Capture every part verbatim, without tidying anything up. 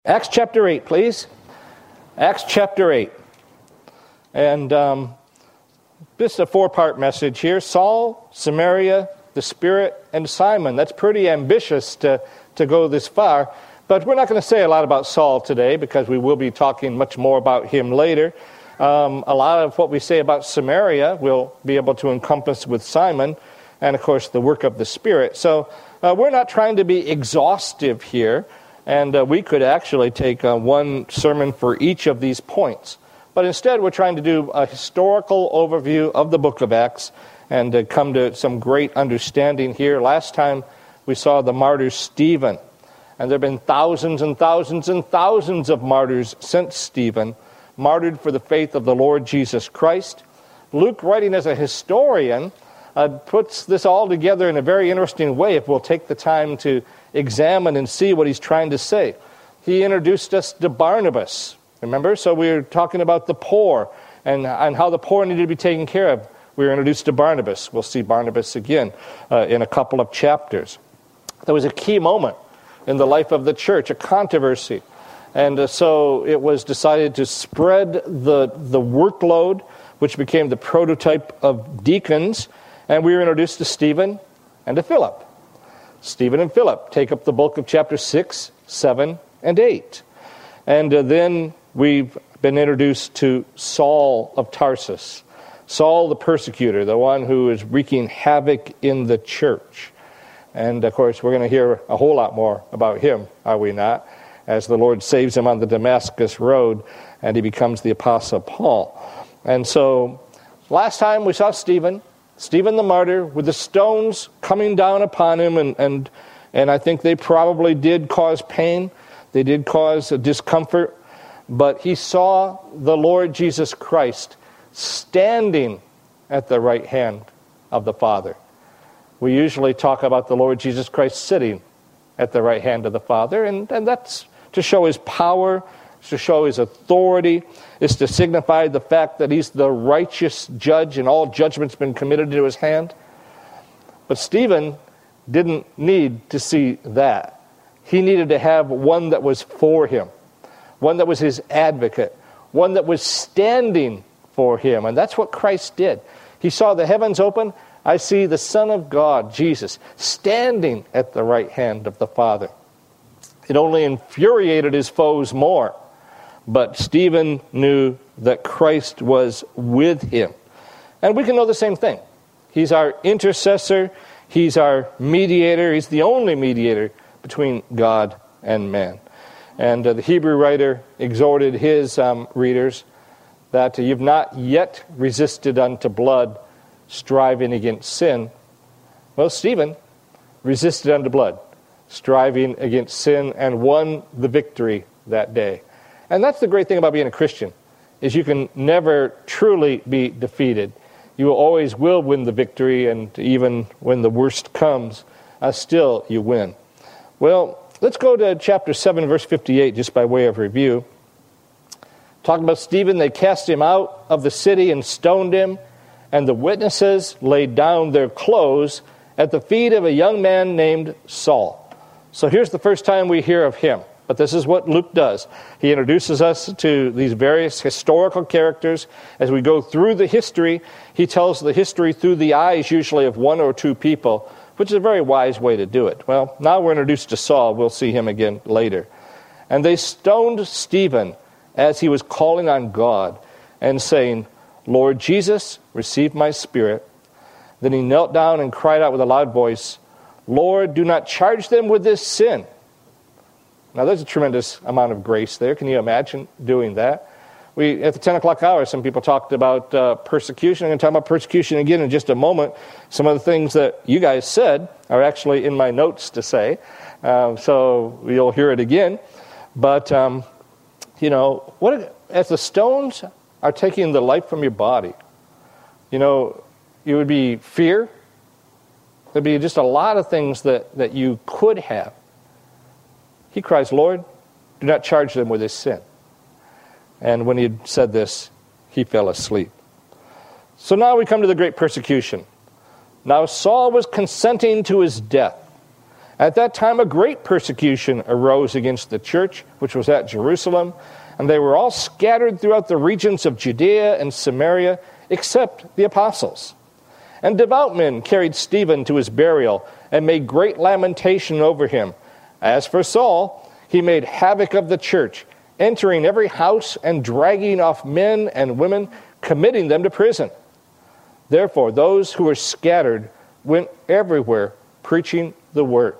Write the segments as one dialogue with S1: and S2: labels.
S1: Acts chapter eight, please. Acts chapter eight. And um, this is a four-part message here. Saul, Samaria, the Spirit, and Simon. That's pretty ambitious to, to go this far. But we're not going to say a lot about Saul today because we will be talking much more about him later. Um, a lot of what we say about Samaria we'll be able to encompass with Simon and, of course, the work of the Spirit. So uh, we're not trying to be exhaustive here. And uh, we could actually take uh, one sermon for each of these points. But instead, we're trying to do a historical overview of the book of Acts and uh, come to some great understanding here. Last time, we saw the martyr Stephen. And there have been thousands and thousands and thousands of martyrs since Stephen, martyred for the faith of the Lord Jesus Christ. Luke, writing as a historian, uh, puts this all together in a very interesting way if we'll take the time to examine and see what he's trying to say. He introduced us to Barnabas, remember? So we were talking about the poor and, and how the poor needed to be taken care of. We were introduced to Barnabas. We'll see Barnabas again uh, in a couple of chapters. There was a key moment in the life of the church, a controversy. And uh, so it was decided to spread the, the workload, which became the prototype of deacons. And we were introduced to Stephen and to Philip. Stephen and Philip take up the bulk of chapter six, seven, and eight. And uh, then we've been introduced to Saul of Tarsus. Saul the persecutor, the one who is wreaking havoc in the church. And of course, we're going to hear a whole lot more about him, are we not? As the Lord saves him on the Damascus road and he becomes the Apostle Paul. And so, last time we saw Stephen. Stephen the martyr, with the stones coming down upon him, and, and and I think they probably did cause pain. They did cause a discomfort. But he saw the Lord Jesus Christ standing at the right hand of the Father. We usually talk about the Lord Jesus Christ sitting at the right hand of the Father, and, and that's to show his power, to show his authority, is to signify the fact that he's the righteous judge and all judgment's been committed into his hand. But Stephen didn't need to see that. He needed to have one that was for him, one that was his advocate, one that was standing for him. And that's what Christ did. He saw the heavens open. I see the Son of God, Jesus, standing at the right hand of the Father. It only infuriated his foes more. But Stephen knew that Christ was with him. And we can know the same thing. He's our intercessor. He's our mediator. He's the only mediator between God and man. And uh, the Hebrew writer exhorted his um, readers that uh, you've not yet resisted unto blood, striving against sin. Well, Stephen resisted unto blood, striving against sin, and won the victory that day. And that's the great thing about being a Christian, is you can never truly be defeated. You always will win the victory, and even when the worst comes, uh, still you win. Well, let's go to chapter seven, verse fifty-eight, just by way of review. Talking about Stephen, they cast him out of the city and stoned him, and the witnesses laid down their clothes at the feet of a young man named Saul. So here's the first time we hear of him. But this is what Luke does. He introduces us to these various historical characters. As we go through the history, he tells the history through the eyes usually of one or two people, which is a very wise way to do it. Well, now we're introduced to Saul. We'll see him again later. And they stoned Stephen as he was calling on God and saying, Lord Jesus, receive my spirit. Then he knelt down and cried out with a loud voice, Lord, do not charge them with this sin. Now, there's a tremendous amount of grace there. Can you imagine doing that? We at the ten o'clock hour, some people talked about uh, persecution. I'm going to talk about persecution again in just a moment. Some of the things that you guys said are actually in my notes to say, uh, so you'll hear it again. But, um, you know, what as the stones are taking the life from your body, you know, it would be fear. There'd be just a lot of things that, that you could have. He cries, Lord, do not charge them with this sin. And when he had said this, he fell asleep. So now we come to the great persecution. Now Saul was consenting to his death. At that time, a great persecution arose against the church, which was at Jerusalem, and they were all scattered throughout the regions of Judea and Samaria, except the apostles. And devout men carried Stephen to his burial and made great lamentation over him. As for Saul, he made havoc of the church, entering every house and dragging off men and women, committing them to prison. Therefore, those who were scattered went everywhere preaching the word.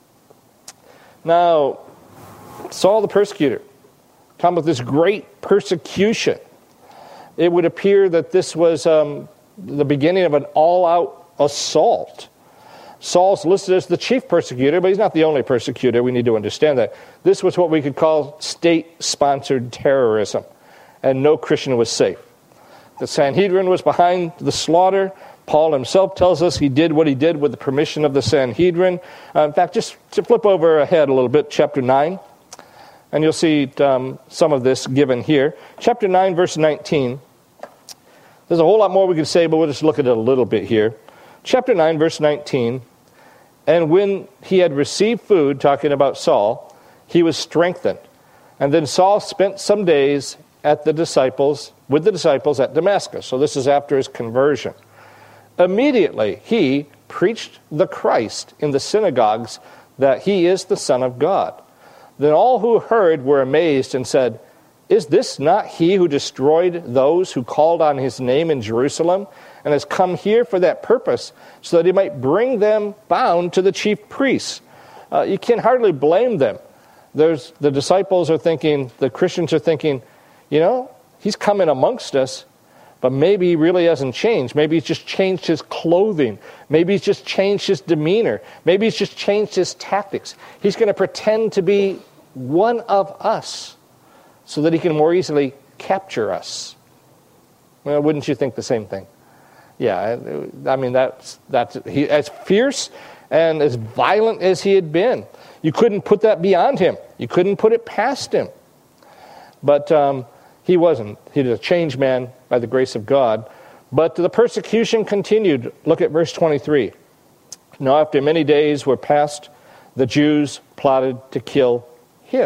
S1: Now, Saul the persecutor, talking about this great persecution. It would appear that this was um, the beginning of an all-out assault. Saul's listed as the chief persecutor, but he's not the only persecutor. We need to understand that. This was what we could call state-sponsored terrorism, and no Christian was safe. The Sanhedrin was behind the slaughter. Paul himself tells us he did what he did with the permission of the Sanhedrin. Uh, in fact, just to flip over ahead a little bit, chapter nine, and you'll see um, some of this given here. Chapter nine, verse nineteen. There's a whole lot more we could say, but we'll just look at it a little bit here. Chapter nine, verse nineteen. And when he had received food, talking about Saul, he was strengthened. And then Saul spent some days at the disciples, with the disciples at Damascus. So this is after his conversion. Immediately he preached the Christ in the synagogues, that he is the Son of God. Then all who heard were amazed and said, "Is this not he who destroyed those who called on his name in Jerusalem, and has come here for that purpose, so that he might bring them bound to the chief priests?" Uh, you can hardly blame them. There's, the disciples are thinking, the Christians are thinking, you know, he's coming amongst us, but maybe he really hasn't changed. Maybe he's just changed his clothing. Maybe he's just changed his demeanor. Maybe he's just changed his tactics. He's going to pretend to be one of us so that he can more easily capture us. Well, wouldn't you think the same thing? Yeah, I mean, that's, that's he, as fierce and as violent as he had been, you couldn't put that beyond him. You couldn't put it past him. But um, he wasn't. He was a changed man by the grace of God. But the persecution continued. Look at verse twenty-three. Now after many days were passed, the Jews plotted to kill him.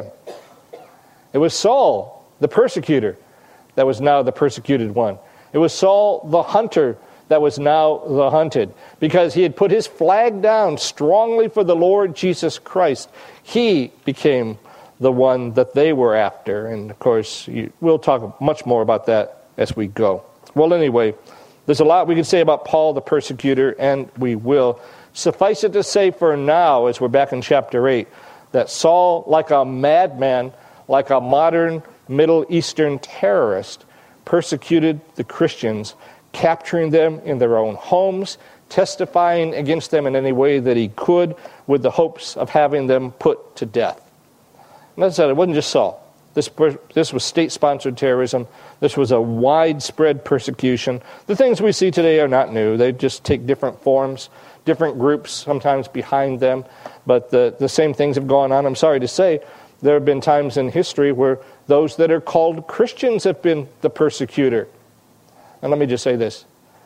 S1: It was Saul, the persecutor, that was now the persecuted one. It was Saul, the hunter, that was now the hunted, because he had put his flag down strongly for the Lord Jesus Christ. He became the one that they were after. And of course, you, we'll talk much more about that as we go. Well, anyway, there's a lot we can say about Paul the persecutor, and we will. Suffice it to say for now, as we're back in chapter eight, that Saul, like a madman, like a modern Middle Eastern terrorist, persecuted the Christians, capturing them in their own homes, testifying against them in any way that he could, with the hopes of having them put to death. And that's it. It wasn't just Saul. This, this was state-sponsored terrorism. This was a widespread persecution. The things we see today are not new. They just take different forms, different groups sometimes behind them. But the, the same things have gone on. I'm sorry to say, there have been times in history where those that are called Christians have been the persecutor. And let me just say this.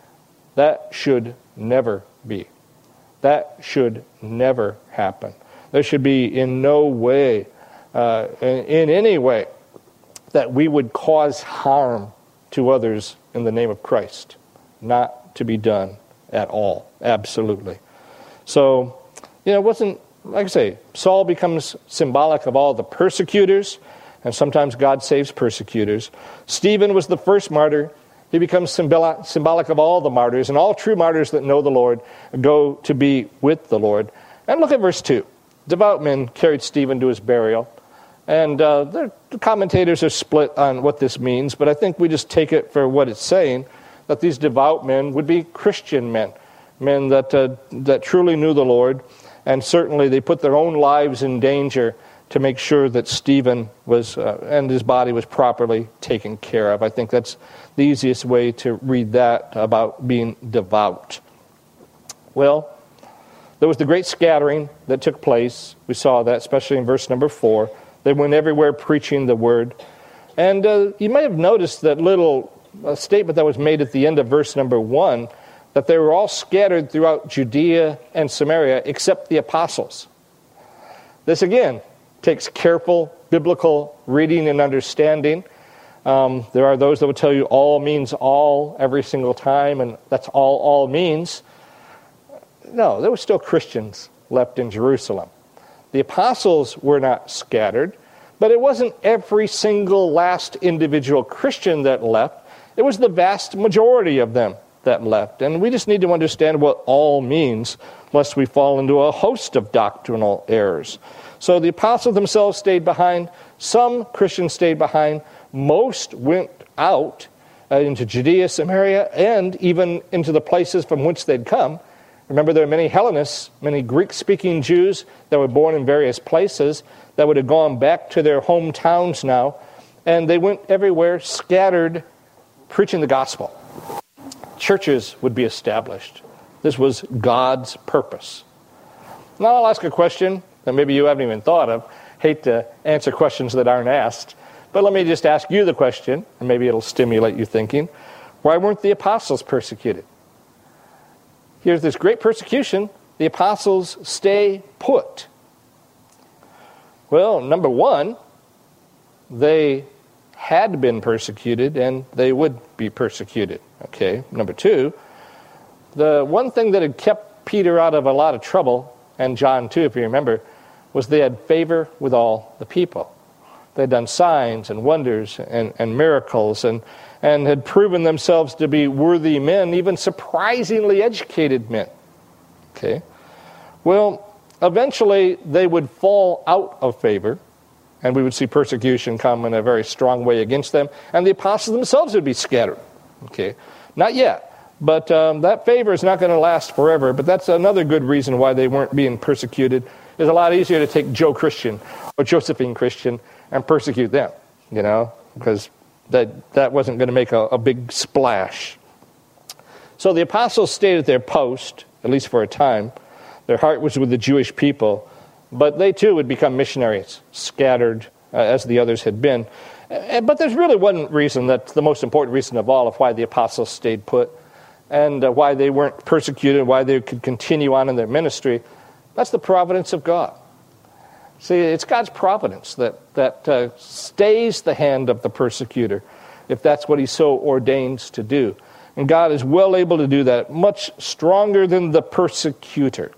S1: That should never be. That should never happen. There should be in no way, uh, in, in any way, that we would cause harm to others in the name of Christ. Not to be done at all. Absolutely. So, you know, it wasn't, like I say, Saul becomes symbolic of all the persecutors, and sometimes God saves persecutors. Stephen was the first martyr. He becomes symbolic, symbolic of all the martyrs, and all true martyrs that know the Lord go to be with the Lord. And look at verse two. Devout men carried Stephen to his burial. And uh, the commentators are split on what this means, but I think we just take it for what it's saying, that these devout men would be Christian men, men that uh, that truly knew the Lord, and certainly they put their own lives in danger to make sure that Stephen was uh, and his body was properly taken care of. I think that's the easiest way to read that about being devout. Well, there was the great scattering that took place. We saw that, especially in verse number four. They went everywhere preaching the word. And uh, you may have noticed that little uh, statement that was made at the end of verse number one, that they were all scattered throughout Judea and Samaria except the apostles. This, again, takes careful biblical reading and understanding. Um, there are those that will tell you all means all every single time, and that's all all means. No, there were still Christians left in Jerusalem. The apostles were not scattered, but it wasn't every single last individual Christian that left. It was the vast majority of them that left. And we just need to understand what all means, lest we fall into a host of doctrinal errors. So the apostles themselves stayed behind. Some Christians stayed behind. Most went out uh, into Judea, Samaria, and even into the places from which they'd come. Remember, there are many Hellenists, many Greek-speaking Jews that were born in various places that would have gone back to their hometowns now, and they went everywhere, scattered, preaching the gospel. Churches would be established. This was God's purpose. Now I'll ask a question that maybe you haven't even thought of. Hate to answer questions that aren't asked, but let me just ask you the question, and maybe it'll stimulate you thinking. Why weren't the apostles persecuted? Here's this great persecution. The apostles stay put. Well, number one, they had been persecuted and they would be persecuted. Okay. Number two, the one thing that had kept Peter out of a lot of trouble, and John too, if you remember, was they had favor with all the people. They had done signs and wonders and, and miracles and, and had proven themselves to be worthy men, even surprisingly educated men. Okay. Well, eventually they would fall out of favor, and we would see persecution come in a very strong way against them, and the apostles themselves would be scattered. Okay. Not yet, but um, that favor is not going to last forever, but that's another good reason why they weren't being persecuted. It's a lot easier to take Joe Christian or Josephine Christian and persecute them, you know, because that, that wasn't going to make a, a big splash. So the apostles stayed at their post, at least for a time. Their heart was with the Jewish people, but they too would become missionaries, scattered uh, as the others had been. Uh, but there's really one reason that's the most important reason of all of why the apostles stayed put and uh, why they weren't persecuted, why they could continue on in their ministry. That's the providence of God. See, it's God's providence that, that uh, stays the hand of the persecutor if that's what he so ordains to do. And God is well able to do that, much stronger than the persecutor.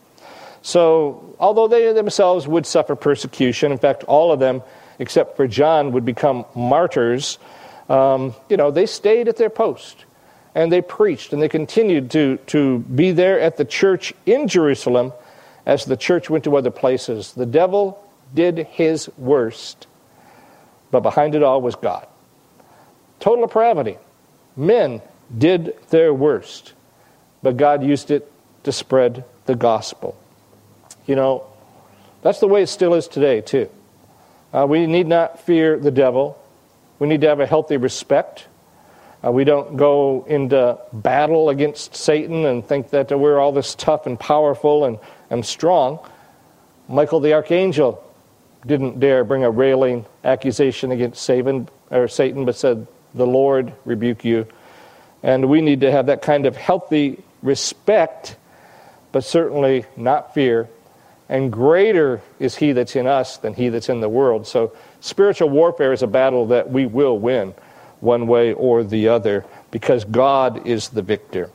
S1: So, although they themselves would suffer persecution, in fact, all of them, except for John, would become martyrs, um, you know, they stayed at their post. And they preached, and they continued to, to be there at the church in Jerusalem as the church went to other places. The devil did his worst, but behind it all was God. Total depravity. Men did their worst, but God used it to spread the gospel. You know, that's the way it still is today, too. Uh, we need not fear the devil. We need to have a healthy respect. Uh, we don't go into battle against Satan and think that we're all this tough and powerful and, and strong. Michael the archangel didn't dare bring a railing accusation against Satan, or Satan, but said, "The Lord rebuke you." And we need to have that kind of healthy respect, but certainly not fear. And greater is he that's in us than he that's in the world. So spiritual warfare is a battle that we will win one way or the other because God is the victor.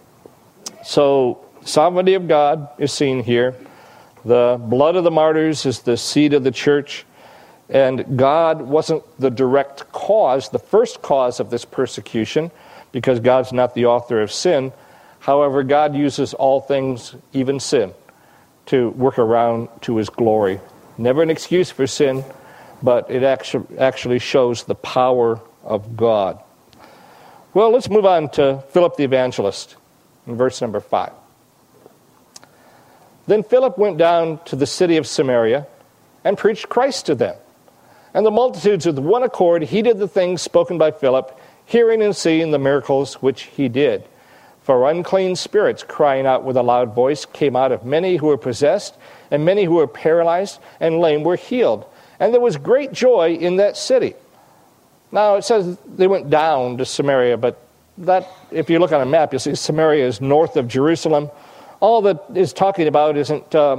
S1: So sovereignty of God is seen here. The blood of the martyrs is the seed of the church. And God wasn't the direct cause, the first cause of this persecution, because God's not the author of sin. However, God uses all things, even sin, to work around to his glory. Never an excuse for sin, but it actually actually shows the power of God. Well, let's move on to Philip the evangelist in verse number five. Then Philip went down to the city of Samaria and preached Christ to them. And the multitudes with one accord heeded the things spoken by Philip, hearing and seeing the miracles which he did. For unclean spirits, crying out with a loud voice, came out of many who were possessed, and many who were paralyzed and lame were healed. And there was great joy in that city. Now, it says they went down to Samaria, but that, if you look on a map, you'll see Samaria is north of Jerusalem. All that is talking about isn't um,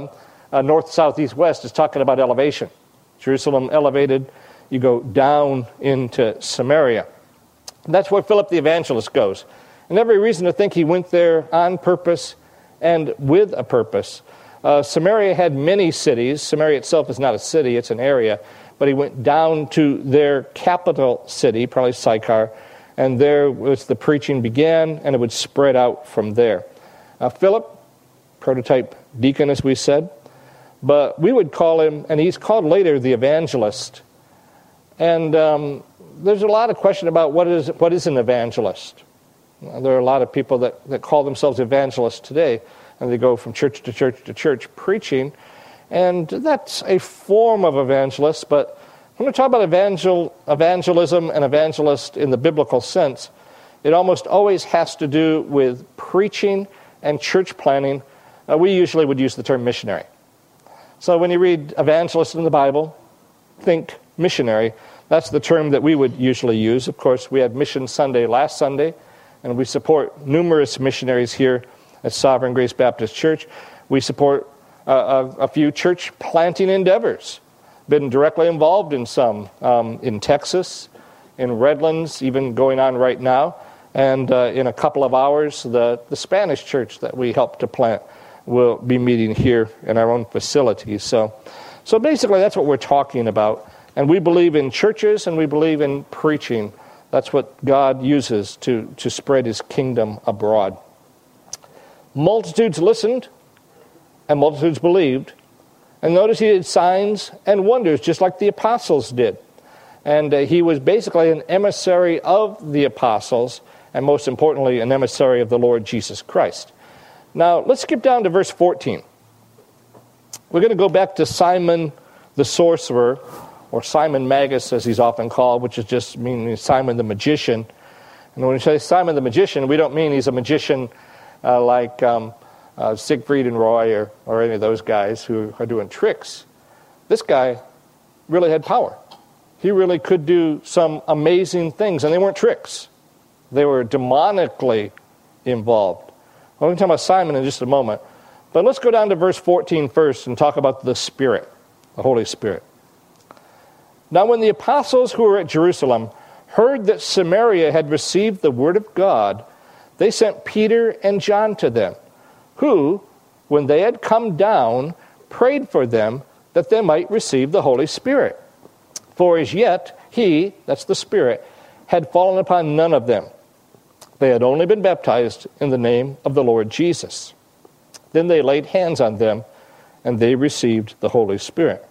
S1: uh, north, south, east, west is talking about elevation. Jerusalem elevated, you go down into Samaria. And that's where Philip the evangelist goes. And every reason to think he went there on purpose and with a purpose. Uh, Samaria had many cities. Samaria itself is not a city, it's an area. But he went down to their capital city, probably Sychar, and there was the preaching began, and it would spread out from there. Uh, Philip, prototype deacon, as we said, but we would call him, and he's called later the evangelist. And um, there's a lot of question about what is what is an evangelist. There are a lot of people that, that call themselves evangelists today, and they go from church to church to church preaching, and that's a form of evangelist. But when we talk about evangel, evangelism and evangelist in the biblical sense, it almost always has to do with preaching and church planting. Uh, we usually would use the term missionary. So when you read evangelist in the Bible, think missionary. That's the term that we would usually use. Of course, we had Mission Sunday last Sunday, and we support numerous missionaries here at Sovereign Grace Baptist Church. We support uh, a, a few church planting endeavors. Been directly involved in some um, in Texas, in Redlands, even going on right now. And uh, in a couple of hours, the, the Spanish church that we helped to plant will be meeting here in our own facility. So, so basically that's what we're talking about. And we believe in churches and we believe in preaching. That's what God uses to, to spread his kingdom abroad. Multitudes listened and multitudes believed. And notice he did signs and wonders just like the apostles did. And uh, he was basically an emissary of the apostles and most importantly an emissary of the Lord Jesus Christ. Now let's skip down to verse fourteen. We're going to go back to Simon the sorcerer, or Simon Magus as he's often called, which is just meaning Simon the magician. And when we say Simon the magician, we don't mean he's a magician uh, like um, uh, Siegfried and Roy or, or any of those guys who are doing tricks. This guy really had power. He really could do some amazing things, and they weren't tricks. They were demonically involved. We're going to talk about Simon in just a moment. But let's go down to verse fourteen first and talk about the Spirit, the Holy Spirit. Now when the apostles who were at Jerusalem heard that Samaria had received the word of God, they sent Peter and John to them, who, when they had come down, prayed for them that they might receive the Holy Spirit. For as yet he, that's the Spirit, had fallen upon none of them. They had only been baptized in the name of the Lord Jesus. Then they laid hands on them, and they received the Holy Spirit.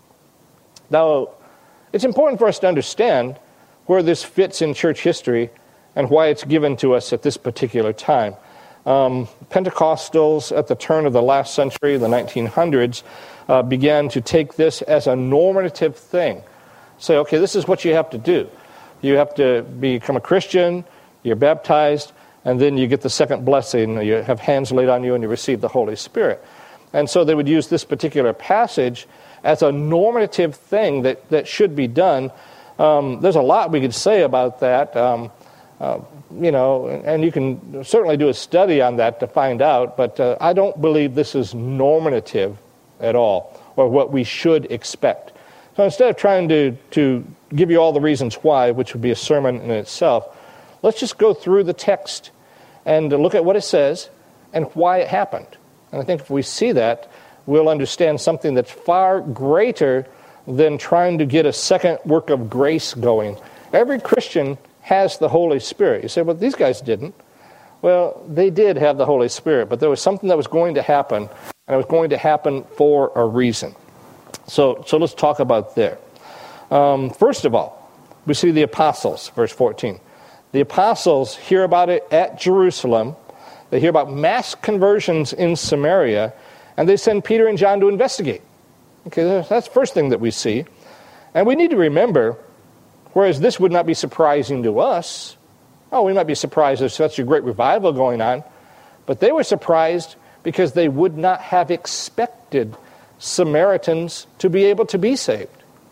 S1: Now, it's important for us to understand where this fits in church history and why it's given to us at this particular time. Um, Pentecostals at the turn of the last century, the nineteen hundreds, uh, began to take this as a normative thing. Say, okay, this is what you have to do. You have to become a Christian, you're baptized, and then you get the second blessing. You have hands laid on you and you receive the Holy Spirit. And so they would use this particular passage as a normative thing that, that should be done. Um, there's a lot we could say about that. Um, uh, you know, and you can certainly do a study on that to find out, but uh, I don't believe this is normative at all, or what we should expect. So instead of trying to, to give you all the reasons why, which would be a sermon in itself, let's just go through the text and look at what it says and why it happened. And I think if we see that, we'll understand something that's far greater than trying to get a second work of grace going. Every Christian has the Holy Spirit. You say, well, these guys didn't. Well, they did have the Holy Spirit, but there was something that was going to happen, and it was going to happen for a reason. So, so let's talk about there. Um, first of all, we see the apostles, verse fourteen. The apostles hear about it at Jerusalem. They hear about mass conversions in Samaria, and they send Peter and John to investigate. Okay, that's the first thing that we see. And we need to remember, whereas this would not be surprising to us, oh, we might be surprised there's such a great revival going on, but they were surprised because they would not have expected Samaritans to be able to be saved.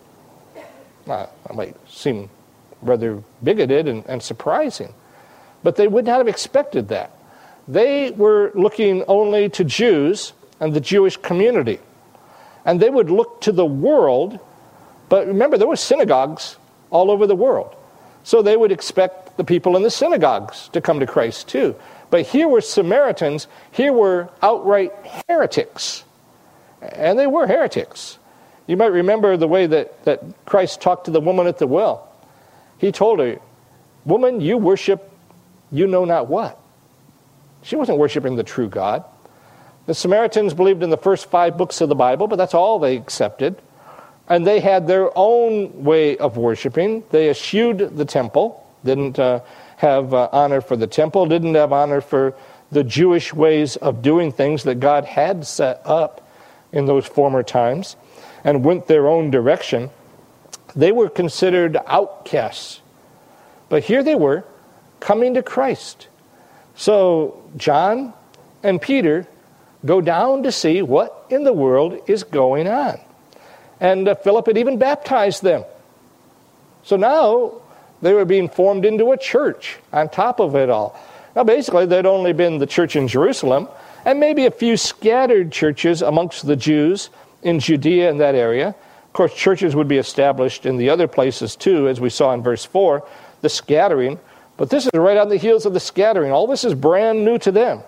S1: Now, that might seem rather bigoted and, and surprising, but they would not have expected that. They were looking only to Jews and the Jewish community. And they would look to the world, but remember, there were synagogues all over the world. So they would expect the people in the synagogues to come to Christ too. But here were Samaritans, here were outright heretics. And they were heretics. You might remember the way that, that Christ talked to the woman at the well. He told her, "Woman, you worship you know not what." She wasn't worshiping the true God. The Samaritans believed in the first five books of the Bible, but that's all they accepted. And they had their own way of worshiping. They eschewed the temple, didn't uh, have uh, honor for the temple, didn't have honor for the Jewish ways of doing things that God had set up in those former times, and went their own direction. They were considered outcasts. But here they were, coming to Christ. So John and Peter go down to see what in the world is going on. And uh, Philip had even baptized them. So now they were being formed into a church on top of it all. Now basically there'd only been the church in Jerusalem and maybe a few scattered churches amongst the Jews in Judea and that area. Of course, churches would be established in the other places too, as we saw in verse four, the scattering. But this is right on the heels of the scattering. All this is brand new to them.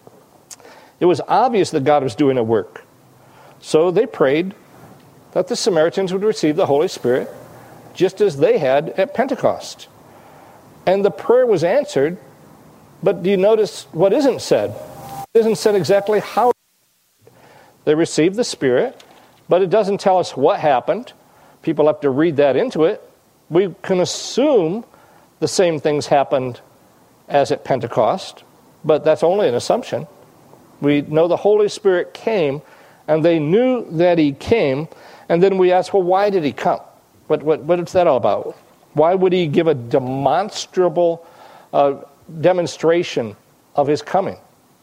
S1: It was obvious that God was doing a work. So they prayed that the Samaritans would receive the Holy Spirit just as they had at Pentecost. And the prayer was answered, but do you notice what isn't said? It isn't said exactly how they received the Spirit, but it doesn't tell us what happened. People have to read that into it. We can assume the same things happened as at Pentecost, but that's only an assumption. We know the Holy Spirit came, and they knew that he came, and then we ask, well, why did he come? What, what, what is that all about? Why would he give a demonstrable uh, demonstration of his coming?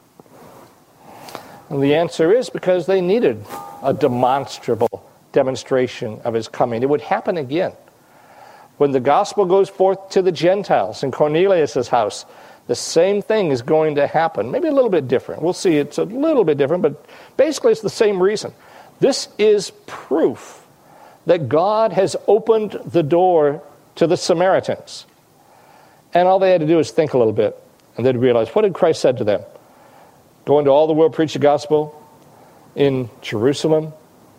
S1: And the answer is because they needed a demonstrable demonstration of his coming. It would happen again. When the gospel goes forth to the Gentiles in Cornelius' house, the same thing is going to happen. Maybe a little bit different. We'll see it's a little bit different, but basically it's the same reason. This is proof that God has opened the door to the Samaritans. And all they had to do is think a little bit, and they'd realize, what had Christ said to them? Go into all the world, preach the gospel in Jerusalem,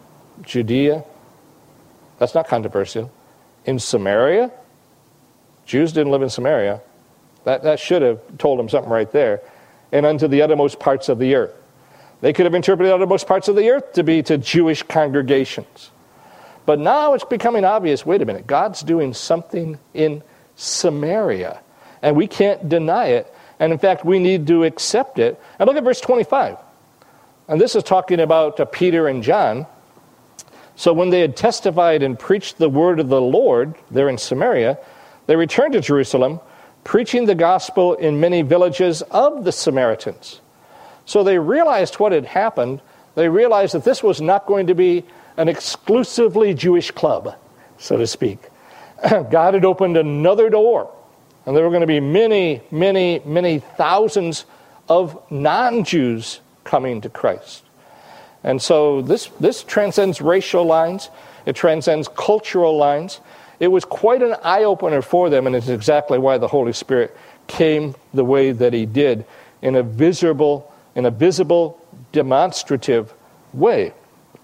S1: Judea. That's not controversial. In Samaria, Jews didn't live in Samaria. That, that should have told them something right there. And unto the uttermost parts of the earth. They could have interpreted the uttermost parts of the earth to be to Jewish congregations. But now it's becoming obvious, wait a minute, God's doing something in Samaria. And we can't deny it. And in fact, we need to accept it. And look at verse twenty-five. And this is talking about uh, Peter and John. So when they had testified and preached the word of the Lord there in Samaria, they returned to Jerusalem, preaching the gospel in many villages of the Samaritans. So they realized what had happened. They realized that this was not going to be an exclusively Jewish club, so to speak. God had opened another door, and there were going to be many, many, many thousands of non-Jews coming to Christ. And so this, this transcends racial lines. It transcends cultural lines. It was quite an eye-opener for them, and it's exactly why the Holy Spirit came the way that he did, in a visible, in a visible, demonstrative way.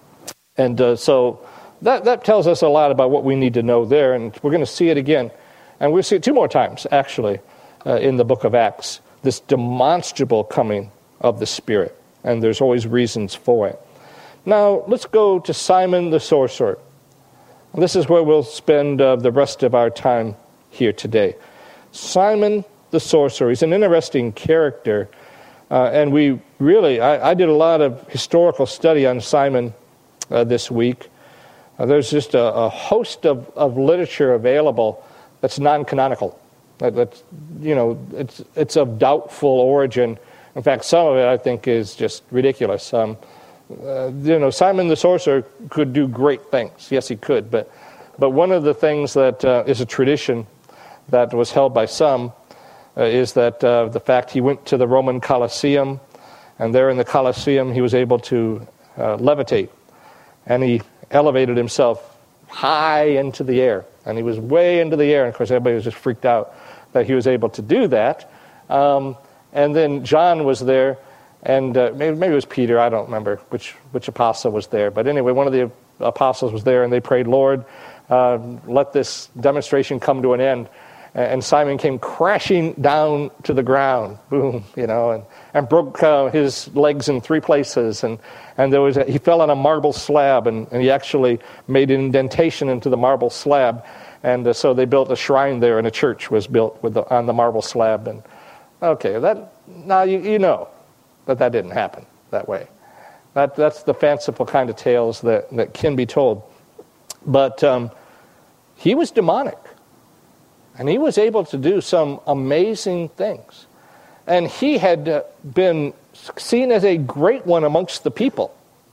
S1: And uh, so that, that tells us a lot about what we need to know there, and we're going to see it again. And we'll see it two more times, actually, uh, in the book of Acts, this demonstrable coming of the Spirit. And there's always reasons for it. Now, let's go to Simon the sorcerer. This is where we'll spend uh, the rest of our time here today. Simon the sorcerer. He's an interesting character. Uh, and we really, I, I did a lot of historical study on Simon uh, this week. Uh, there's just a, a host of, of literature available that's non-canonical. That, that's, you know, it's, it's of doubtful origin. In fact, some of it I think is just ridiculous. Um, Uh, you know, Simon the sorcerer could do great things. Yes, he could. But but one of the things that uh, is a tradition that was held by some uh, is that uh, the fact he went to the Roman Colosseum, and there in the Colosseum he was able to uh, levitate. and he elevated himself high into the air. And he was way into the air. And, of course, everybody was just freaked out that he was able to do that. Um, and then John was there, and uh, maybe, maybe it was Peter. I don't remember which, which apostle was there. But anyway, one of the apostles was there, and they prayed, Lord, uh, let this demonstration come to an end. And Simon came crashing down to the ground, boom, you know, and, and broke uh, his legs in three places. And, and there was a, he fell on a marble slab, and, and he actually made an indentation into the marble slab. And uh, so they built a shrine there, and a church was built with the, on the marble slab. And okay, that now you, you know that that didn't happen that way. That that's the fanciful kind of tales that, that can be told. But um, he was demonic. And he was able to do some amazing things. And he had uh, been seen as a great one amongst the people.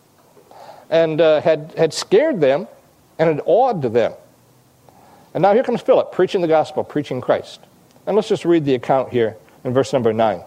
S1: And uh, had, had scared them and had awed them. And now here comes Philip, preaching the gospel, preaching Christ. And let's just read the account here in verse number nine.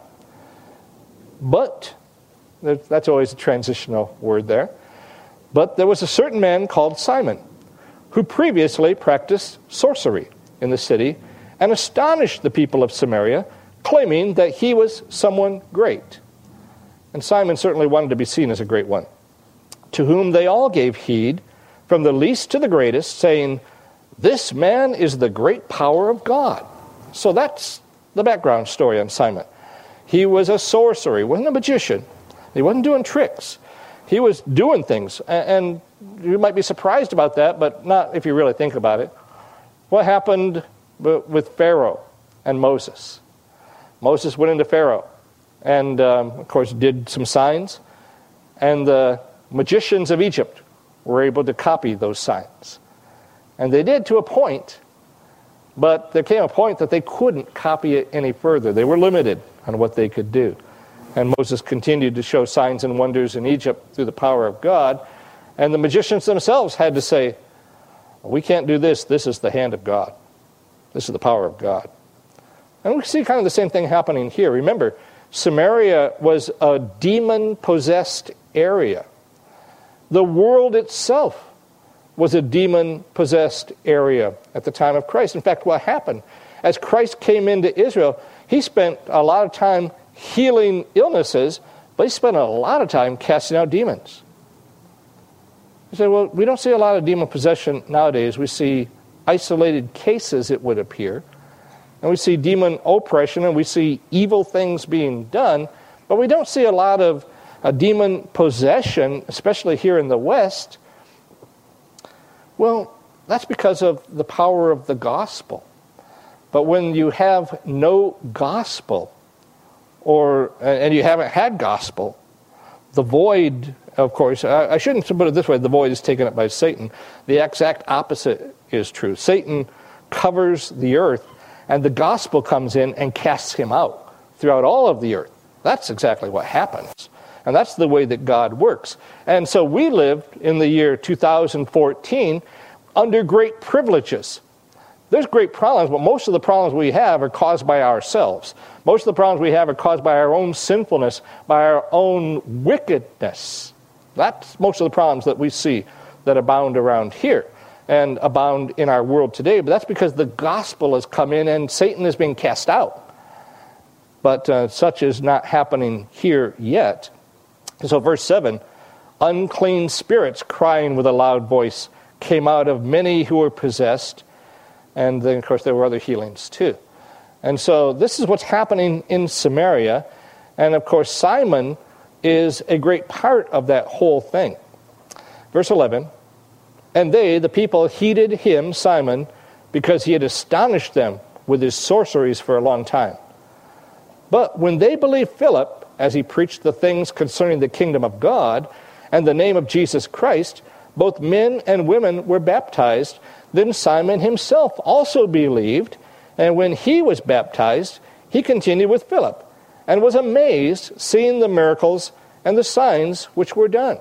S1: But, that's always a transitional word there. But there was a certain man called Simon, who previously practiced sorcery in the city, and astonished the people of Samaria, claiming that he was someone great. And Simon certainly wanted to be seen as a great one, to whom they all gave heed, from the least to the greatest, saying, this man is the great power of God. So that's the background story on Simon. He was a sorcerer. He wasn't a magician. He wasn't doing tricks. He was doing things. And you might be surprised about that, but not if you really think about it. What happened with Pharaoh and Moses? Moses went into Pharaoh and, um, of course, did some signs. And the magicians of Egypt were able to copy those signs. And they did to a point, but there came a point that they couldn't copy it any further. They were limited on what they could do. And Moses continued to show signs and wonders in Egypt through the power of God. And the magicians themselves had to say, we can't do this. This is the hand of God. This is the power of God. And we see kind of the same thing happening here. Remember, Samaria was a demon-possessed area. The world itself was a demon-possessed area at the time of Christ. In fact, what happened? As Christ came into Israel, he spent a lot of time healing illnesses, but he spent a lot of time casting out demons. You say, well, we don't see a lot of demon possession nowadays. We see isolated cases, it would appear. And we see demon oppression, and we see evil things being done, but we don't see a lot of uh, demon possession, especially here in the West. Well, that's because of the power of the gospel. But when you have no gospel, or and you haven't had gospel, the void, of course, I, I shouldn't put it this way, the void is taken up by Satan. The exact opposite is true. Satan covers the earth, and the gospel comes in and casts him out throughout all of the earth. That's exactly what happens. And that's the way that God works. And so we lived in the year two thousand fourteen under great privileges. There's great problems, but most of the problems we have are caused by ourselves. Most of the problems we have are caused by our own sinfulness, by our own wickedness. That's most of the problems that we see that abound around here and abound in our world today. But that's because the gospel has come in and Satan is being cast out. But uh, such is not happening here yet. So verse seven, unclean spirits crying with a loud voice came out of many who were possessed. And then, of course, there were other healings too. And so this is what's happening in Samaria. And, of course, Simon is a great part of that whole thing. Verse eleven, and they, the people, heeded him, Simon, because he had astonished them with his sorceries for a long time. But when they believed Philip, as he preached the things concerning the kingdom of God and the name of Jesus Christ, both men and women were baptized. Then Simon himself also believed, and when he was baptized, he continued with Philip, and was amazed, seeing the miracles and the signs which were done.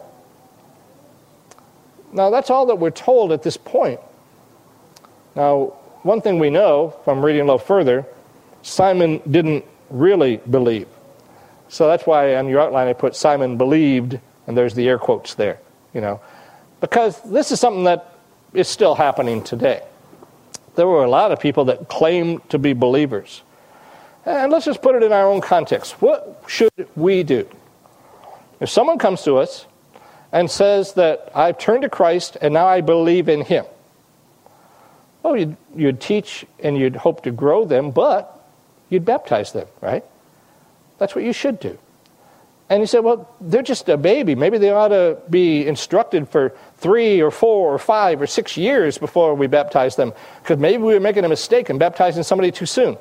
S1: Now, that's all that we're told at this point. Now, one thing we know from reading a little further, Simon didn't really believe. So that's why on your outline I put Simon believed, and there's the air quotes there, you know. Because this is something that is still happening today. There were a lot of people that claimed to be believers. And let's just put it in our own context. What should we do? If someone comes to us and says that I've turned to Christ and now I believe in him, well, you'd, you'd teach and you'd hope to grow them, but you'd baptize them, right? That's what you should do. And he said, well, they're just a baby. Maybe they ought to be instructed for three or four or five or six years before we baptize them, because maybe we were making a mistake in baptizing somebody too soon.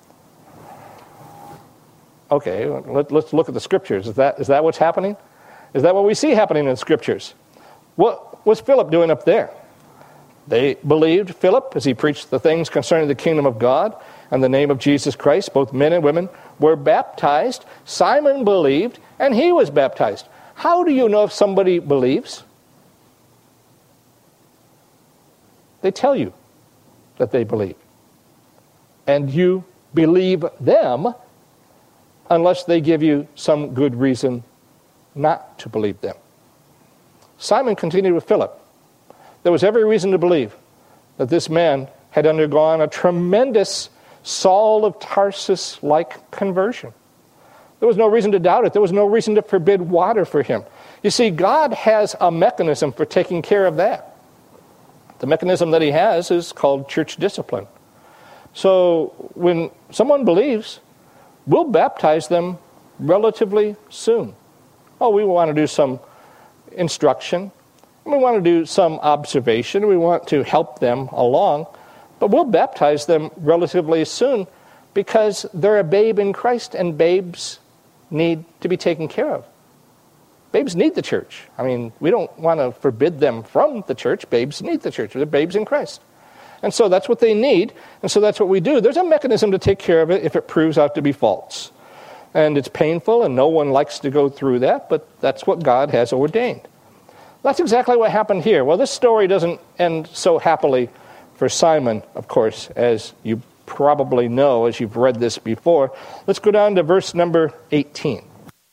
S1: Okay, let, let's look at the Scriptures. Is that is that what's happening? Is that what we see happening in the Scriptures? What was Philip doing up there? They believed Philip as he preached the things concerning the kingdom of God and the name of Jesus Christ. Both men and women were baptized. Simon believed, and he was baptized. How do you know if somebody believes? They tell you that they believe. And you believe them unless they give you some good reason not to believe them. Simon continued with Philip. There was every reason to believe that this man had undergone a tremendous Saul of Tarsus-like conversion. There was no reason to doubt it. There was no reason to forbid water for him. You see, God has a mechanism for taking care of that. The mechanism that he has is called church discipline. So when someone believes, we'll baptize them relatively soon. Oh, we want to do some instruction. We want to do some observation. We want to help them along. But we'll baptize them relatively soon because they're a babe in Christ, and babes need to be taken care of. Babes need the church. I mean, we don't want to forbid them from the church. Babes need the church. They're babes in Christ. And so that's what they need, and so that's what we do. There's a mechanism to take care of it if it proves out to be false. And it's painful, and no one likes to go through that, but that's what God has ordained. That's exactly what happened here. Well, this story doesn't end so happily for Simon, of course, as you probably know, as you've read this before. Let's go down to verse number eighteen.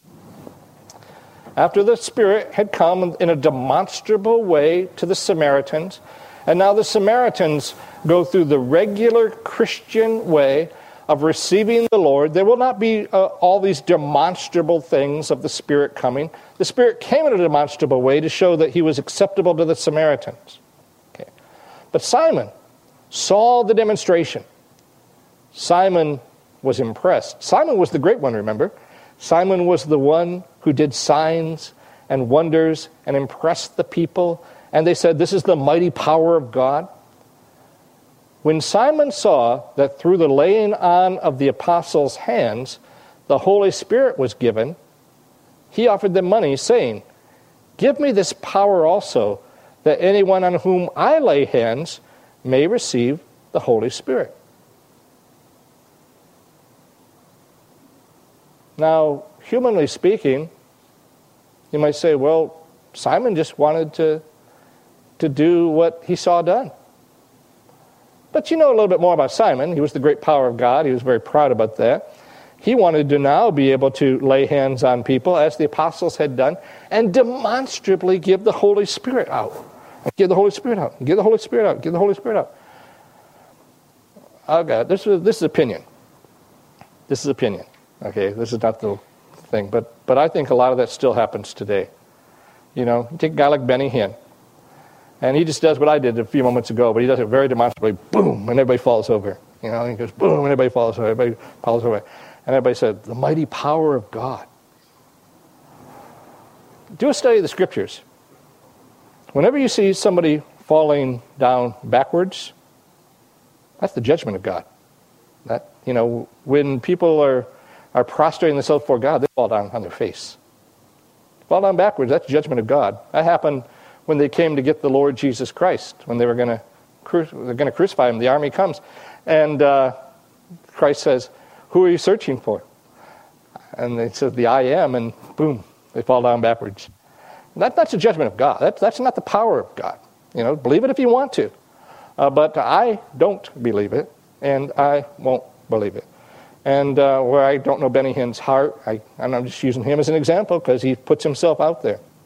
S1: After the Spirit had come in a demonstrable way to the Samaritans, and now the Samaritans go through the regular Christian way of receiving the Lord, there will not be uh, all these demonstrable things of the Spirit coming. The Spirit came in a demonstrable way to show that he was acceptable to the Samaritans. Okay. But Simon saw the demonstration. Simon was impressed. Simon was the great one, remember? Simon was the one who did signs and wonders and impressed the people. And they said, this is the mighty power of God. When Simon saw that through the laying on of the apostles' hands, the Holy Spirit was given, he offered them money, saying, give me this power also, that anyone on whom I lay hands may receive the Holy Spirit. Now, humanly speaking, you might say, well, Simon just wanted to, to do what he saw done. But you know a little bit more about Simon. He was the great power of God. He was very proud about that. He wanted to now be able to lay hands on people, as the apostles had done, and demonstrably give the Holy Spirit out. Give the Holy Spirit out. Give the Holy Spirit out. Give the Holy Spirit out. Okay, this is this is opinion. This is opinion. Okay, this is not the thing, but but I think a lot of that still happens today. You know, you take a guy like Benny Hinn, and he just does what I did a few moments ago, but he does it very demonstrably. Boom, and everybody falls over. You know, and he goes boom, and everybody falls over. Everybody falls over, and everybody said, "The mighty power of God." Do a study of the Scriptures. Whenever you see somebody falling down backwards, that's the judgment of God. That, you know, when people are, are prostrating themselves before God, they fall down on their face. Fall down backwards, that's the judgment of God. That happened when they came to get the Lord Jesus Christ, when they were going to cru- they're going to crucify him. The army comes, and uh, Christ says, "Who are you searching for?" And they said, "The I am," and boom, they fall down backwards. That, that's the judgment of God. That, that's not the power of God. You know, believe it if you want to. Uh, but I don't believe it, and I won't believe it. And uh, where I don't know Benny Hinn's heart, I, and I'm just using him as an example because he puts himself out there.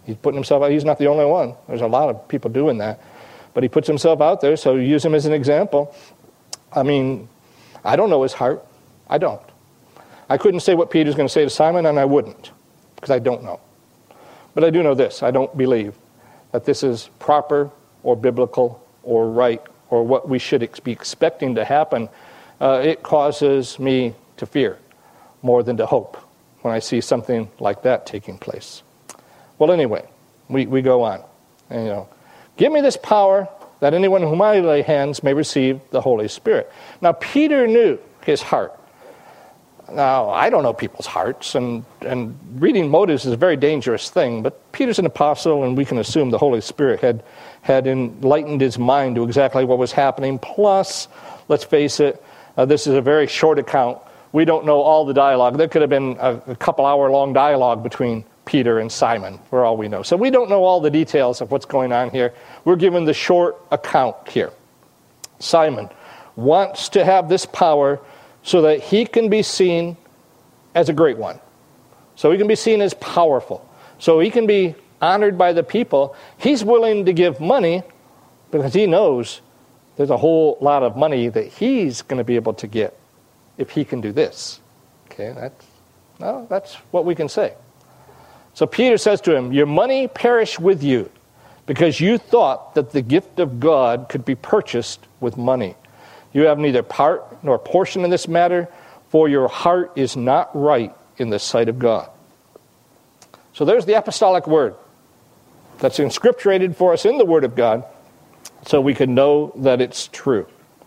S1: He's putting himself out. He's not the only one. There's a lot of people doing that. But he puts himself out there, so use him as an example. I mean, I don't know his heart. I don't. I couldn't say what Peter's going to say to Simon, and I wouldn't, because I don't know. But I do know this. I don't believe that this is proper or biblical or right or what we should be expecting to happen. Uh, it causes me to fear more than to hope when I see something like that taking place. Well, anyway, we, we go on. And, you know, give me this power that anyone whom I lay hands may receive the Holy Spirit. Now, Peter knew his heart. Now, I don't know people's hearts, and, and reading motives is a very dangerous thing, but Peter's an apostle, and we can assume the Holy Spirit had, had enlightened his mind to exactly what was happening. Plus, let's face it, uh, this is a very short account. We don't know all the dialogue. There could have been a, a couple-hour-long dialogue between Peter and Simon, for all we know. So we don't know all the details of what's going on here. We're given the short account here. Simon wants to have this power so that he can be seen as a great one. So he can be seen as powerful. So he can be honored by the people. He's willing to give money because he knows there's a whole lot of money that he's going to be able to get if he can do this. Okay, that's, no, that's what we can say. So Peter says to him, your money perish with you because you thought that the gift of God could be purchased with money. You have neither part nor portion in this matter, for your heart is not right in the sight of God. So there's the apostolic word that's inscripturated for us in the Word of God so we can know that it's true.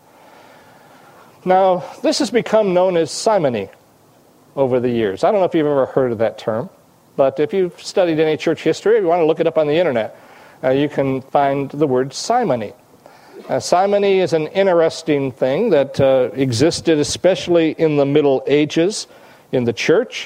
S1: Now, this has become known as simony over the years. I don't know if you've ever heard of that term, but if you've studied any church history, if you want to look it up on the internet, uh, you can find the word simony. Uh, simony is an interesting thing that uh, existed especially in the Middle Ages in the church.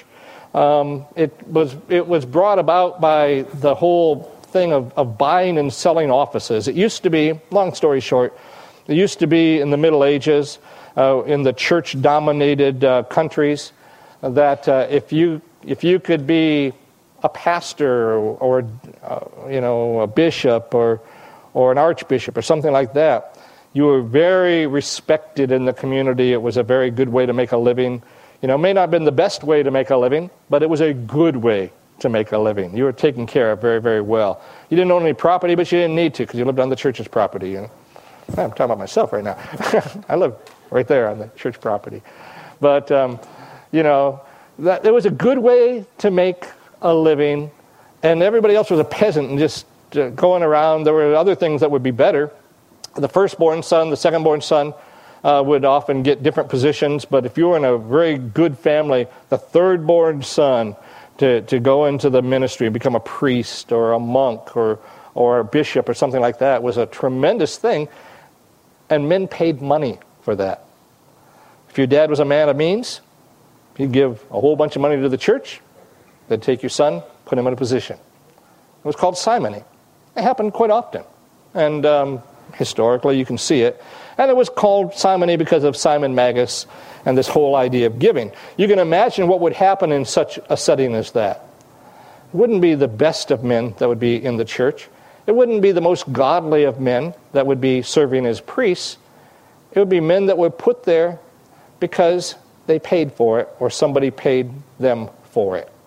S1: Um, it was it was brought about by the whole thing of, of buying and selling offices. It used to be, long story short, it used to be in the Middle Ages, uh, in the church-dominated uh, countries, that uh, if you if you could be a pastor or, or uh, you know a bishop or or an archbishop or something like that, you were very respected in the community. It was a very good way to make a living. You know, it may not have been the best way to make a living, but it was a good way to make a living. You were taken care of very, very well. You didn't own any property, but you didn't need to because you lived on the church's property. You know? I'm talking about myself right now. I live right there on the church property. But, um, you know, that it was a good way to make a living, and everybody else was a peasant and just uh, going around. There were other things that would be better. The firstborn son, the secondborn son, Uh, would often get different positions, but if you were in a very good family, the third-born son to, to go into the ministry and become a priest or a monk or, or a bishop or something like that was a tremendous thing, and men paid money for that. If your dad was a man of means, he'd give a whole bunch of money to the church, they'd take your son, put him in a position. It was called simony. It happened quite often, and um, historically you can see it. And it was called simony because of Simon Magus and this whole idea of giving. You can imagine what would happen in such a setting as that. It wouldn't be the best of men that would be in the church. It wouldn't be the most godly of men that would be serving as priests. It would be men that were put there because they paid for it or somebody paid them for it.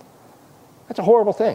S1: That's a horrible thing.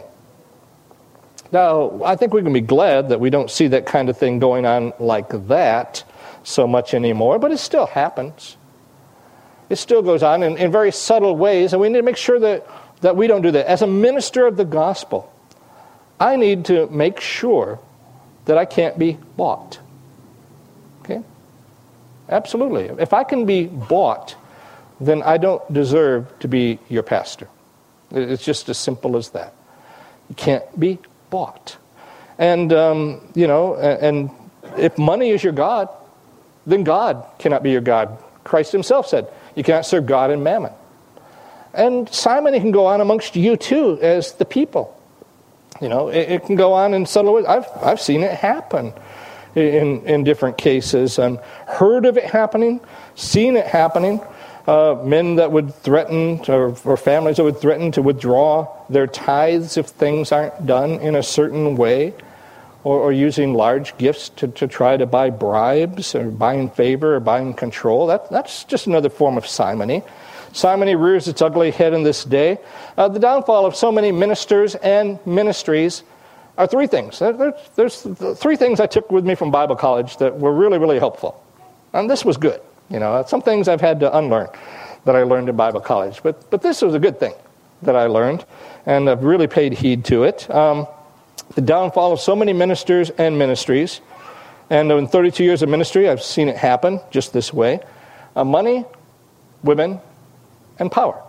S1: Now, I think we can be glad that we don't see that kind of thing going on like that so much anymore, but it still happens. It still goes on in, in very subtle ways, and we need to make sure that, that we don't do that. As a minister of the gospel, I need to make sure that I can't be bought. Okay? Absolutely. If I can be bought, then I don't deserve to be your pastor. It's just as simple as that. You can't be bought. And, um, you know, and if money is your God, then God cannot be your God. Christ himself said, you cannot serve God and mammon. And simony can go on amongst you too as the people. You know, it, it can go on in subtle ways. I've, I've seen it happen in, in different cases and heard of it happening, seen it happening. uh, men that would threaten, to, or, or families that would threaten to withdraw their tithes if things aren't done in a certain way, or, or using large gifts to, to try to buy bribes, or buying favor, or buying control. That, that's just another form of simony. Simony rears its ugly head in this day. Uh, the downfall of so many ministers and ministries are three things. There's, there's three things I took with me from Bible college that were really, really helpful. And this was good. You know, some things I've had to unlearn that I learned in Bible college. But but this was a good thing that I learned, and I've really paid heed to it. Um, the downfall of so many ministers and ministries. And in thirty-two years of ministry, I've seen it happen just this way. Uh, money, women, and power.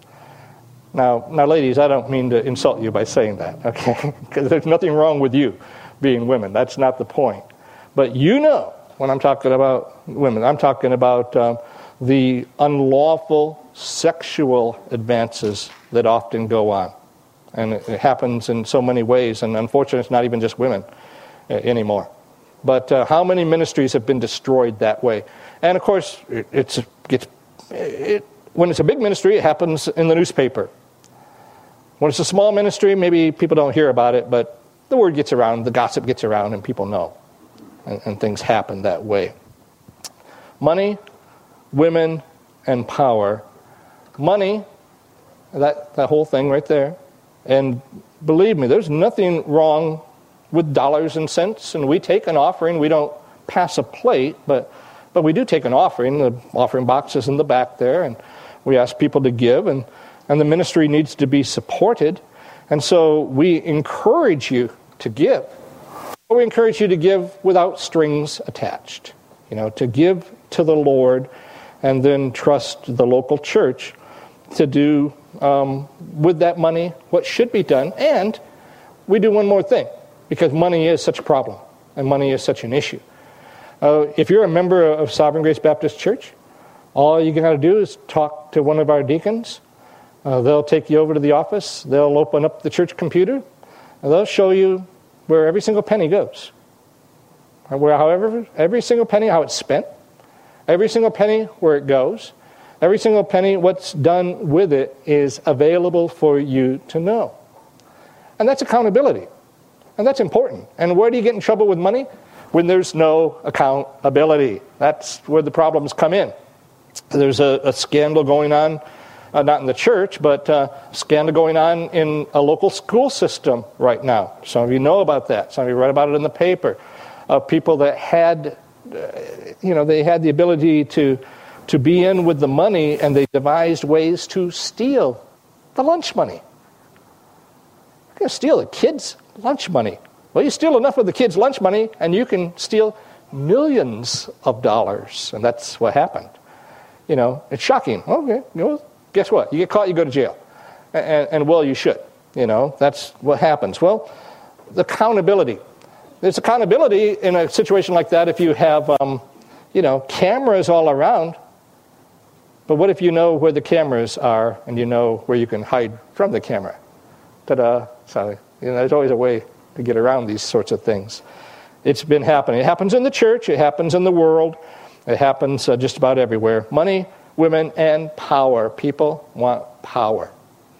S1: Now, now, ladies, I don't mean to insult you by saying that, okay? Because there's nothing wrong with you being women. That's not the point. But you know, when I'm talking about women, I'm talking about um, the unlawful sexual advances that often go on. And it, it happens in so many ways, and unfortunately, it's not even just women uh, anymore. But uh, how many ministries have been destroyed that way? And of course, it, it's, it's it, when it's a big ministry, it happens in the newspaper. When it's a small ministry, maybe people don't hear about it, but the word gets around, the gossip gets around, and people know. And, and things happen that way. Money, women, and power. Money, that, that whole thing right there. And believe me, there's nothing wrong with dollars and cents. And we take an offering. We don't pass a plate, but but we do take an offering. The offering box is in the back there, and we ask people to give, and, and the ministry needs to be supported. And so we encourage you to give. We encourage you to give without strings attached. You know, to give to the Lord and then trust the local church to do um, with that money what should be done. And we do one more thing, because money is such a problem and money is such an issue. Uh, if you're a member of Sovereign Grace Baptist Church, all you got to do is talk to one of our deacons. Uh, they'll take you over to the office. They'll open up the church computer, and they'll show you where every single penny goes. Where, however, every single penny, how it's spent. Every single penny, where it goes. Every single penny, what's done with it is available for you to know. And that's accountability. And that's important. And where do you get in trouble with money? When there's no accountability. That's where the problems come in. There's a, a scandal going on, uh, not in the church, but uh, a scandal going on in a local school system right now. Some of you know about that. Some of you read about it in the paper. Of people that had, uh, you know, they had the ability to, to be in with the money, and they devised ways to steal the lunch money. You're going to steal the kids' lunch money. Well, you steal enough of the kids' lunch money, and you can steal millions of dollars. And that's what happened. You know, it's shocking. Okay, you know, guess what? You get caught, you go to jail. And, and well, you should. You know, that's what happens. Well, the accountability. There's accountability in a situation like that if you have, um, you know, cameras all around. But what if you know where the cameras are and you know where you can hide from the camera? Ta-da. Sorry. You know, there's always a way to get around these sorts of things. It's been happening. It happens in the church. It happens in the world. It happens uh, just about everywhere. Money, women, and power. People want power.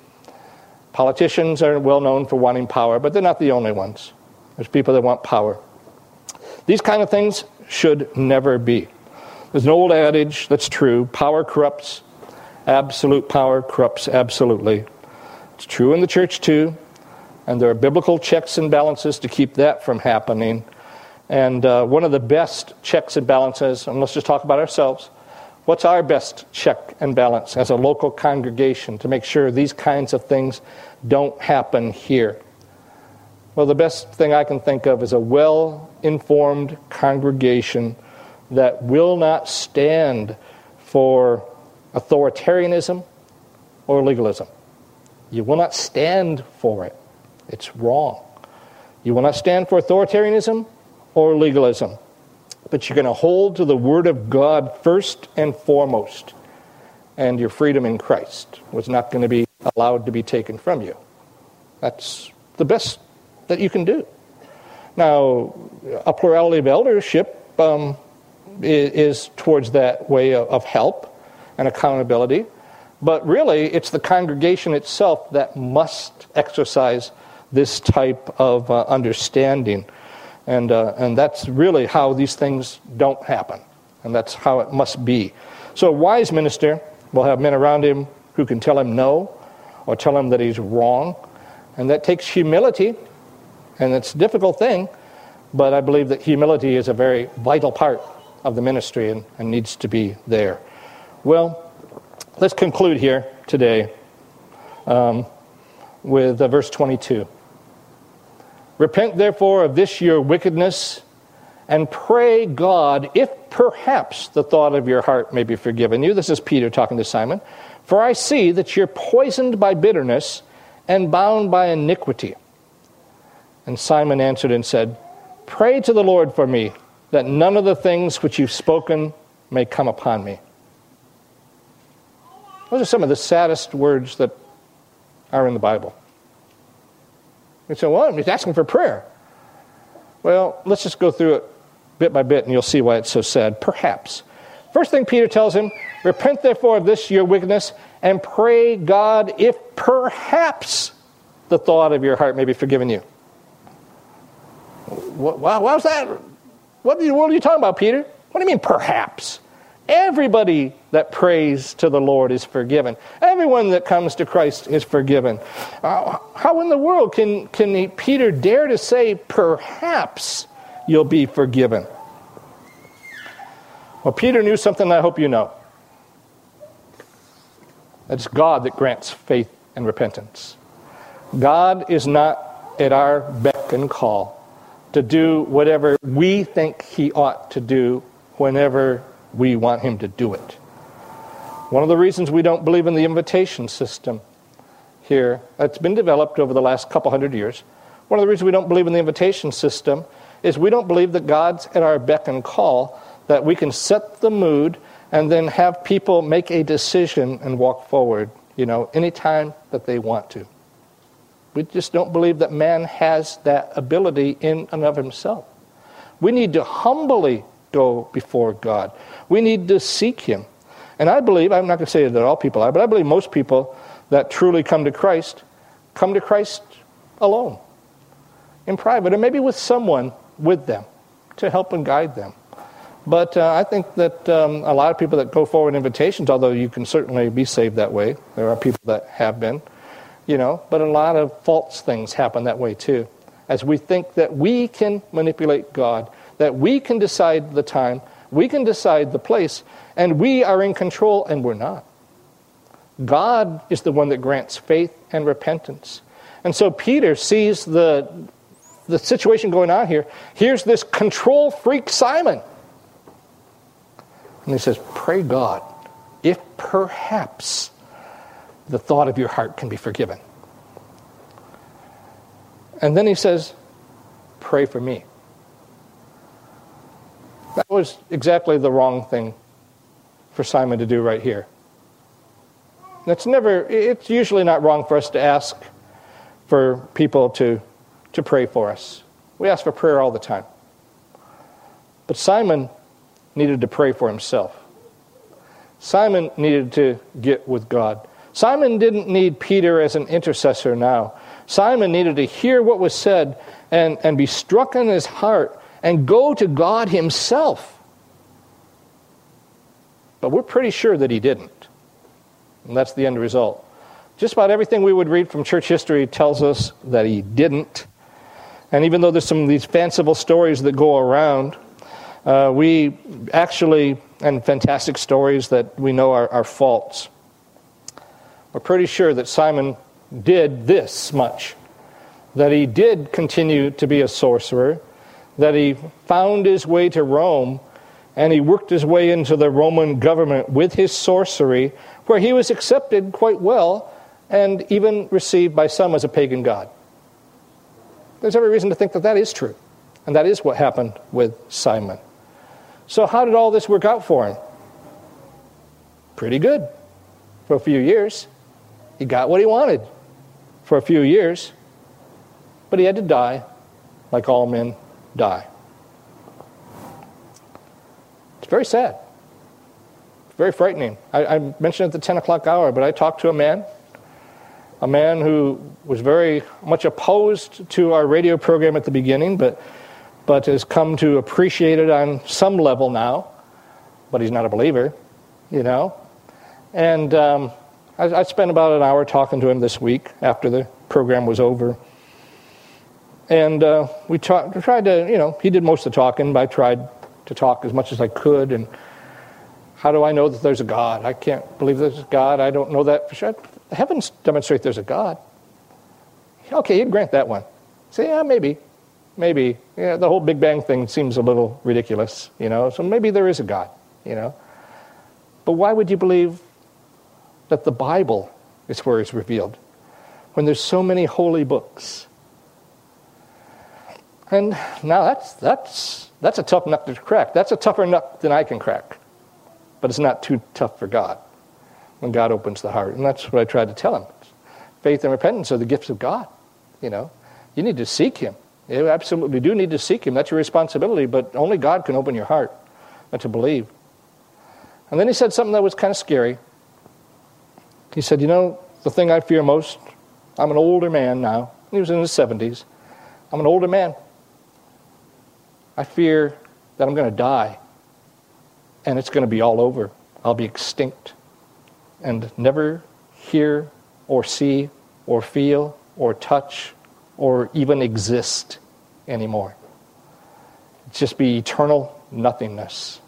S1: Politicians are well known for wanting power, but they're not the only ones. There's people that want power. These kind of things should never be. There's an old adage that's true. Power corrupts. Absolute power corrupts absolutely. It's true in the church too. And there are biblical checks and balances to keep that from happening. And uh, one of the best checks and balances, and let's just talk about ourselves, what's our best check and balance as a local congregation to make sure these kinds of things don't happen here? Well, the best thing I can think of is a well-informed congregation that will not stand for authoritarianism or legalism. You will not stand for it. It's wrong. You will not stand for authoritarianism or legalism. But you're going to hold to the Word of God first and foremost. And your freedom in Christ was not going to be allowed to be taken from you. That's the best that you can do. Now, a plurality of eldership um, is, is towards that way of, of help. and accountability. But really, it's the congregation itself that must exercise this type of uh, understanding. And, uh, and that's really how these things don't happen. And that's how it must be. So a wise minister will have men around him who can tell him no, or tell him that he's wrong. And that takes humility, and it's a difficult thing, but I believe that humility is a very vital part of the ministry and, and needs to be there. Well, let's conclude here today um, with uh, verse twenty-two. Repent therefore of this your wickedness, and pray God, if perhaps the thought of your heart may be forgiven you. This is Peter talking to Simon. For I see that you're poisoned by bitterness and bound by iniquity. And Simon answered and said, Pray to the Lord for me, that none of the things which you've spoken may come upon me. Those are some of the saddest words that are in the Bible. You say, well, he's asking for prayer. Well, let's just go through it bit by bit, and you'll see why it's so sad. Perhaps. First thing Peter tells him, repent therefore of this your wickedness, and pray God if perhaps the thought of your heart may be forgiven you. What, what was that? What, what are you talking about, Peter? What do you mean perhaps? Everybody that prays to the Lord is forgiven. Everyone that comes to Christ is forgiven. Uh, how in the world can, can he, Peter dare to say, perhaps you'll be forgiven? Well, Peter knew something I hope you know. It's God that grants faith and repentance. God is not at our beck and call to do whatever we think he ought to do whenever we want him to do it. One of the reasons we don't believe in the invitation system here, that's been developed over the last couple hundred years, one of the reasons we don't believe in the invitation system is we don't believe that God's at our beck and call, that we can set the mood and then have people make a decision and walk forward, you know, anytime that they want to. We just don't believe that man has that ability in and of himself. We need to humbly go before God. We need to seek him. And I believe, I'm not going to say that all people are, but I believe most people that truly come to Christ, come to Christ alone, in private, or maybe with someone with them to help and guide them. But uh, I think that um, a lot of people that go forward invitations, although you can certainly be saved that way, there are people that have been, you know, but a lot of false things happen that way too. As we think that we can manipulate God, that we can decide the time, we can decide the place, and we are in control, and we're not. God is the one that grants faith and repentance. And so Peter sees the, the situation going on here. Here's this control freak Simon. And he says, pray God, if perhaps the thought of your heart can be forgiven. And then he says, pray for me. That was exactly the wrong thing for Simon to do right here. That's never, it's usually not wrong for us to ask for people to, to pray for us. We ask for prayer all the time. But Simon needed to pray for himself. Simon needed to get with God. Simon didn't need Peter as an intercessor now. Simon needed to hear what was said and, and be struck in his heart and go to God himself. But we're pretty sure that he didn't. And that's the end result. Just about everything we would read from church history tells us that he didn't. And even though there's some of these fanciful stories that go around, uh, we actually, and fantastic stories that we know are, are false, we're pretty sure that Simon did this much, that he did continue to be a sorcerer, that he found his way to Rome, and he worked his way into the Roman government with his sorcery, where he was accepted quite well and even received by some as a pagan god. There's every reason to think that that is true, and that is what happened with Simon. So how did all this work out for him? Pretty good for a few years. He got what he wanted for a few years, but he had to die like all men die. It's very sad. very frightening. I, I mentioned at the ten o'clock hour, but I talked to a man, a man who was very much opposed to our radio program at the beginning, but but has come to appreciate it on some level now. But he's not a believer, you know. And um, I, I spent about an hour talking to him this week after the program was over. And uh, we talk, tried to, you know, he did most of the talking, but I tried to talk as much as I could. And how do I know that there's a God? I can't believe there's a God. I don't know that for sure. Heavens demonstrate there's a God. Okay, he'd grant that one. Say, yeah, maybe. Maybe. Yeah, the whole Big Bang thing seems a little ridiculous, you know. So maybe there is a God, you know. But why would you believe that the Bible is where it's revealed when there's so many holy books? And now that's that's that's a tough nut to crack. That's a tougher nut than I can crack. But it's not too tough for God when God opens the heart. And that's what I tried to tell him. Faith and repentance are the gifts of God. You know, you need to seek him. You absolutely do need to seek him. That's your responsibility. But only God can open your heart and to believe. And then he said something that was kind of scary. He said, you know, the thing I fear most, I'm an older man now. He was in his seventies. I'm an older man. I fear that I'm going to die, and it's going to be all over. I'll be extinct and never hear or see or feel or touch or even exist anymore. Just be eternal nothingness.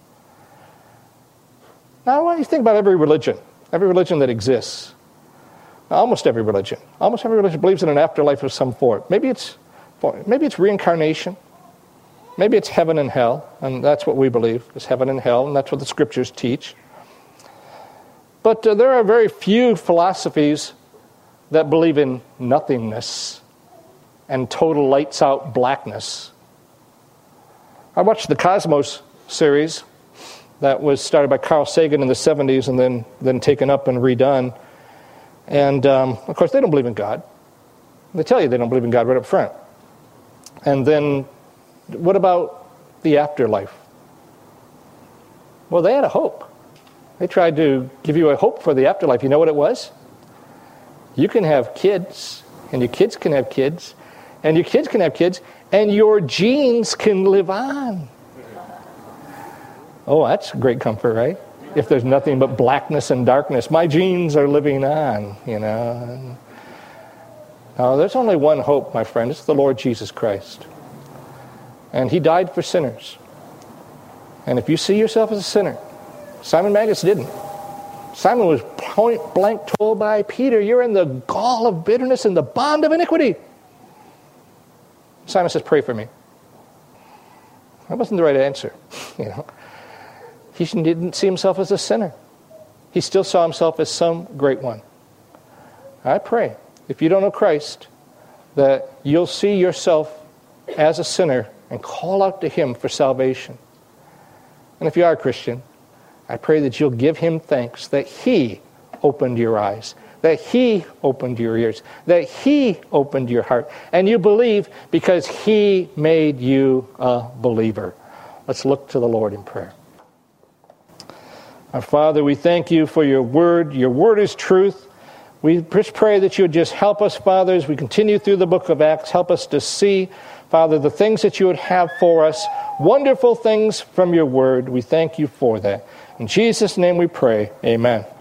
S1: Now, why do you think about every religion? Every religion that exists. Almost every religion. Almost every religion believes in an afterlife of some form. Maybe it's, maybe it's reincarnation. Maybe it's heaven and hell, and that's what we believe, is heaven and hell, and that's what the scriptures teach. But uh, there are very few philosophies that believe in nothingness and total lights-out blackness. I watched the Cosmos series that was started by Carl Sagan in the seventies and then, then taken up and redone. And, um, of course, they don't believe in God. They tell you they don't believe in God right up front. And then what about the afterlife? Well, they had a hope. They tried to give you a hope for the afterlife. You know what it was? You can have kids, and your kids can have kids, and your kids can have kids, and your genes can live on. Oh, that's great comfort, right? If there's nothing but blackness and darkness, my genes are living on, you know. No, there's only one hope, my friend. It's the Lord Jesus Christ. And he died for sinners. And if you see yourself as a sinner, Simon Magus didn't. Simon was point blank told by Peter, you're in the gall of bitterness and the bond of iniquity. Simon says, pray for me. That wasn't the right answer. You know, he didn't see himself as a sinner. He still saw himself as some great one. I pray, if you don't know Christ, that you'll see yourself as a sinner and call out to him for salvation. And if you are a Christian, I pray that you'll give him thanks that he opened your eyes, that he opened your ears, that he opened your heart, and you believe because he made you a believer. Let's look to the Lord in prayer. Our Father, we thank you for your word. Your word is truth. We just pray that you would just help us, Father, as we continue through the book of Acts. Help us to see, Father, the things that you would have for us, wonderful things from your word. We thank you for that. In Jesus' name we pray, amen.